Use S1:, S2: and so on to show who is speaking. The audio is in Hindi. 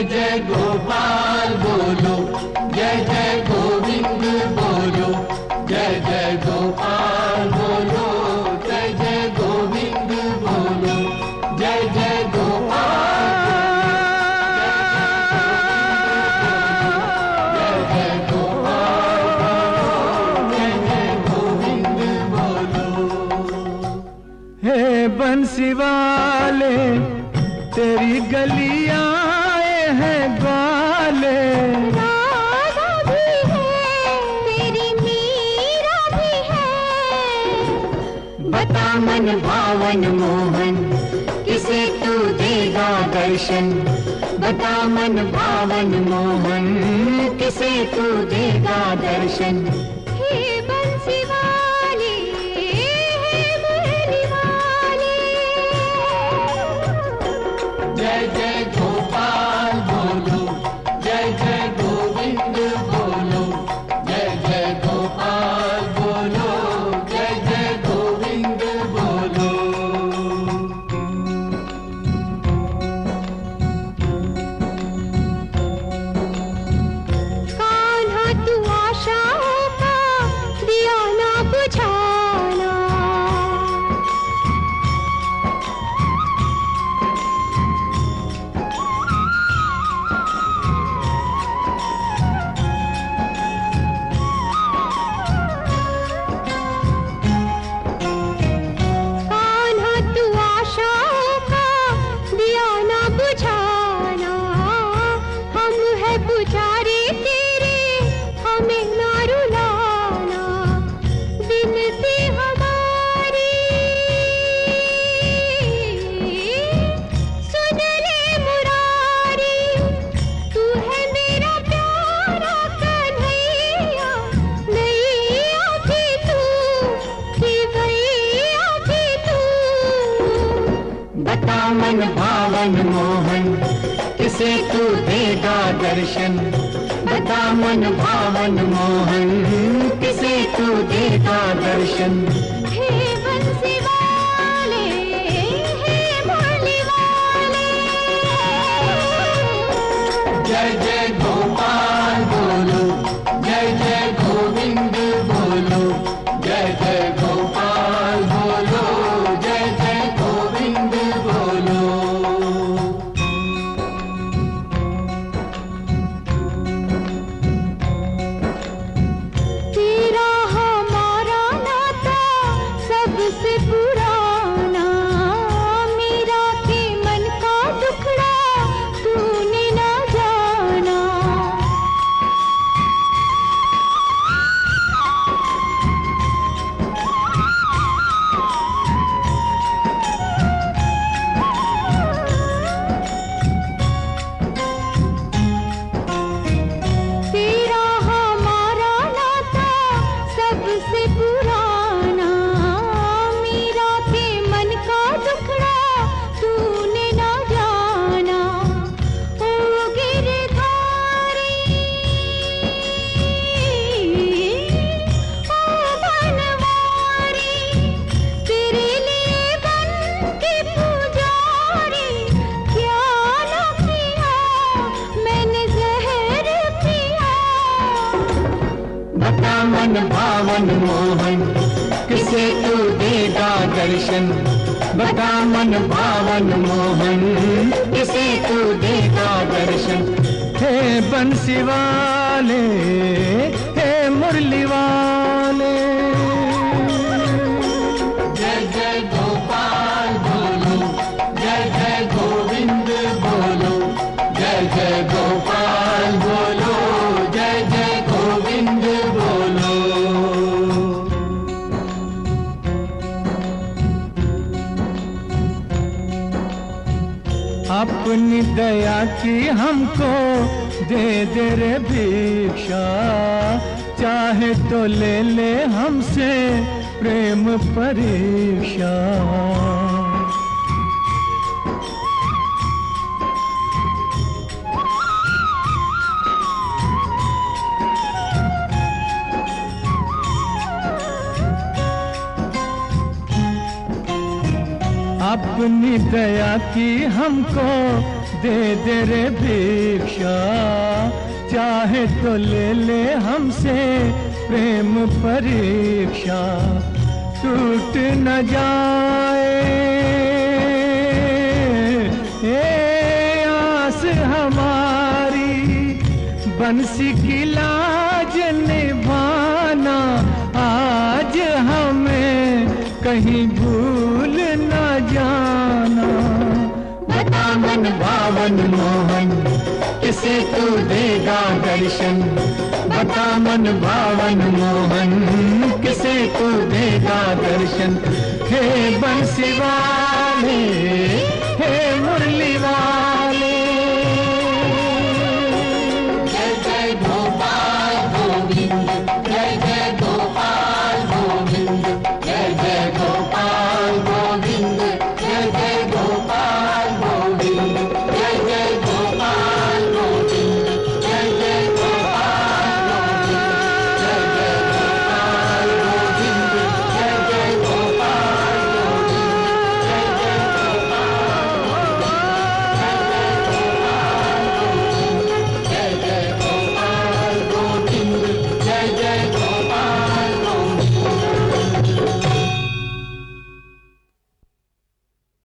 S1: जय गोपाल बोलो, जय जय गोविंद बोलो, जय जय गोपाल बोलो, जय जय गोविंद बोलो, जय जय गोपाल, जय जय गोपाल, जय जय गोविंद बोलो।
S2: हे बंसी वाले तेरी गलियां आए हैं ग्वाले,
S3: राधा भी है तेरी मीरा भी है।
S1: बता मन भावन मोहन किसे तू देगा दर्शन, बता मन भावन मोहन किसे तू देगा दर्शन।
S3: हे बंसी वाले, हे मुरली वाले,
S1: जय जय गोपाल बोलो, जय जय गोविंद बोलो, जय जय गोपाल बोलो, जय जय गोविंद बोलो।
S3: कान्हा तू आशाओं का दिया ना बुझाना। कान्हा तू आशाओं का दिया ना बुझाना। हम है पुजारी तेरे, हमें ना रुलाना। विनती हमारी सुन ले मुरारी, तू है मेरा प्यारा कन्हैया। नैया भी तू, खिवैया भी तू।
S1: बता मन भावन मोहन किसे तू देगा दर्शन, बता मन भावन मोहन किसे तू देगा दर्शन।
S3: हे बंसी वाले, हे मुरली वाले,
S1: जय जय गोपाल बोलो, जय जय गोविंद बोलो, जय जय गोपाल बोलो, जय जय गोविंद बोलो।
S3: तेरा हमारा नाता सबसे पुराना। मेरा के मन का दुखड़ा तूने ना जाना। तेरा हमारा नाता सबसे पुराना। मेरा के मन का दुखड़ा तूने ना जाना। ओ गिरधारी, ओ बनवारी, तेरे लिए बन के पुजारी। क्या ना किया मैंने जहर पिया।
S1: बता मन भावन मोहन किसे तू देगा दर्शन, बता मन भावन मोहन किसे तू देगा दर्शन।
S2: हे बंसी वाले, हे मुरली वाले,
S1: जय जय गोपाल बोलो, जय जय गोविंद बोलो, जय जय गोपाल बोलो, जय जय गोविंद बोलो।
S2: अपनी दया की हमको दे दे रे भिक्षा, चाहे तो ले ले हमसे प्रेम परीक्षा। अपनी अपनी दया की हमको दे दे रे भिक्षा, चाहे तो ले ले हमसे प्रेम परीक्षा, टूट न जाए ये आस हमारी, बंसी की लाज निभाना आज हमें कहीं भूल न जाना।
S1: बता मन भावन मोहन किसे तू देगा दर्शन, बता मन भावन मोहन किसे तू देगा दर्शन, हे बंसी वाले